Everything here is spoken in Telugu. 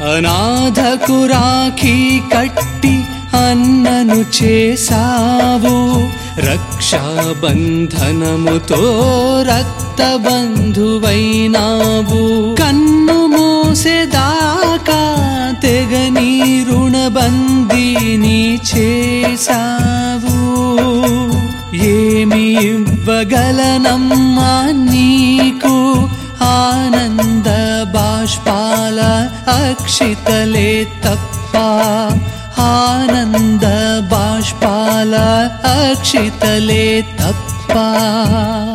అనాథకు రాఖీ కట్టి అన్నను చేసావు, రక్షాబంధనముతో రక్తబంధువైనావు. కన్ను మూసేదాకా తెగని రుణబందీని చేసావు. ఏమి ఇవ్వగలనమ్మా నీకు ఆనంద బాష్పాల అక్షితలే తప్ప, ఆనంద బాష్పాల అక్షితలే తప్ప.